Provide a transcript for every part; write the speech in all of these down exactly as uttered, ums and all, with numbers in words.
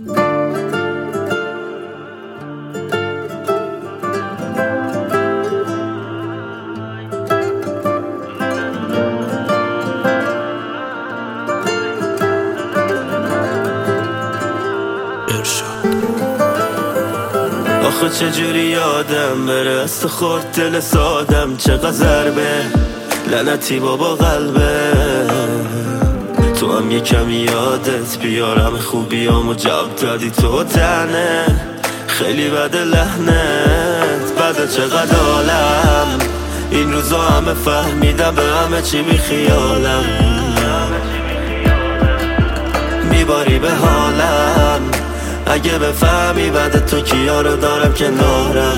آخه چجوری یادم بره است خورد دل سادم، چقدر ضربه لعنتی بابا قلبه. تو هم یه کمی یادت بیارم خوبیامو جواب دادی تو تنه، خیلی بده لحنت بده چقدر عالم. این روزا همه فهمیدم به همه چی بی خیالم، میباری به حالم. اگه بفهمی بعد تو کیا رو دارم کنارم،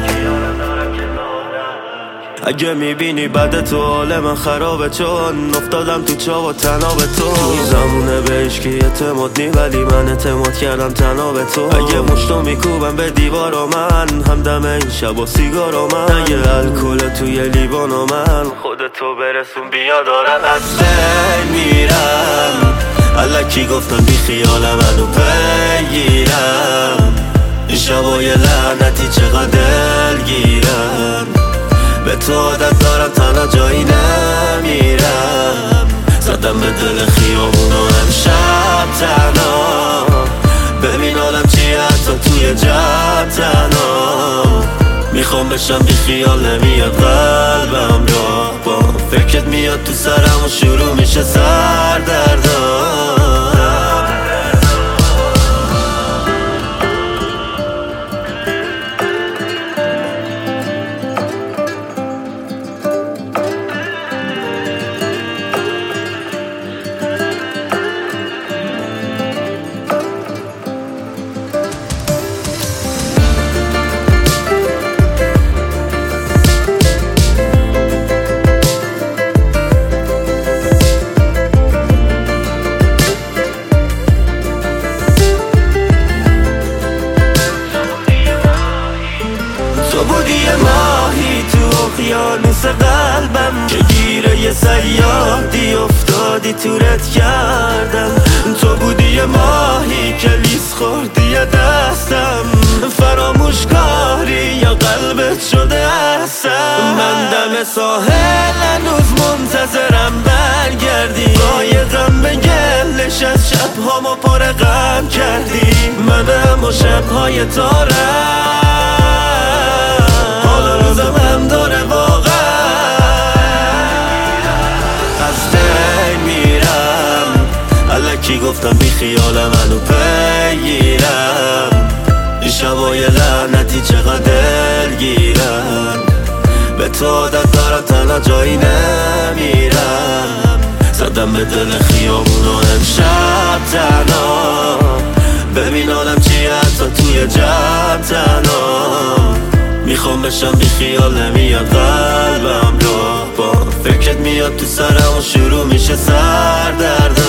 اگه میبینی بعد تو حال من خرابه، چون افتادم تو چا و تنها به تو. تو زمونه به عشقی اعتماد نی ولی من اعتماد کردم تنها به تو. اگه مشتو میکوبم به دیوار و من همدم این شب و سیگار و من، اگه الکل توی لیوان و من خودتو برسون بیا دارم از بین میرم. الکی گفتم بی خیالم منو بگیرم، این شبای لعنتی چقدر دلگیرم. به تو عادت دارم تنها جایی نمیرم، زدم به دل خیابون و امشب تنها. ببین آدم چیه حتی توی جب تنها، میخوام بشم بی خیال نمیاد قلبم را با فکرت میاد تو سرم و شروع میشه سردردم. تو بودی یه ماهی تو اقیانوس قلبم، که گیره یه صیادی افتادی تورت کردم. تو بودی یه ماهی که لیس خوردی دستم، فراموش کاری یا قلبت شده احسن. من دم ساحل هنوز منتظرم برگردی، قایقم به گلش از شبهامو پر غم کردی. منم و شبهای تارم روزم هم داره واقعا، از بین میرم. الکی گفتم بی خیالم منو بگیرم، این شبای لعنتی چقدر دلگیرم. به تو عادت دارم تنها جایی نمیرم، زدم به دل خیابون و امشب تنها. ببین آدم چیه حتی توی جب تنها، میخوام بشم بی خیال نمیاد قلبم را با فکرت میاد تو سرم و شروع میشه سردردم.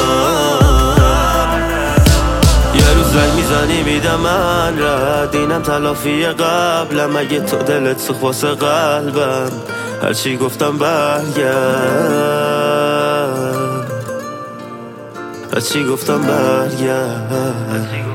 یه روز زنگ میزنی میدم من رد، اینم تلافی قبلم. اگه تو دلت سوخت واسه قلبم هرچی گفتم برگرد، هرچی گفتم برگرد.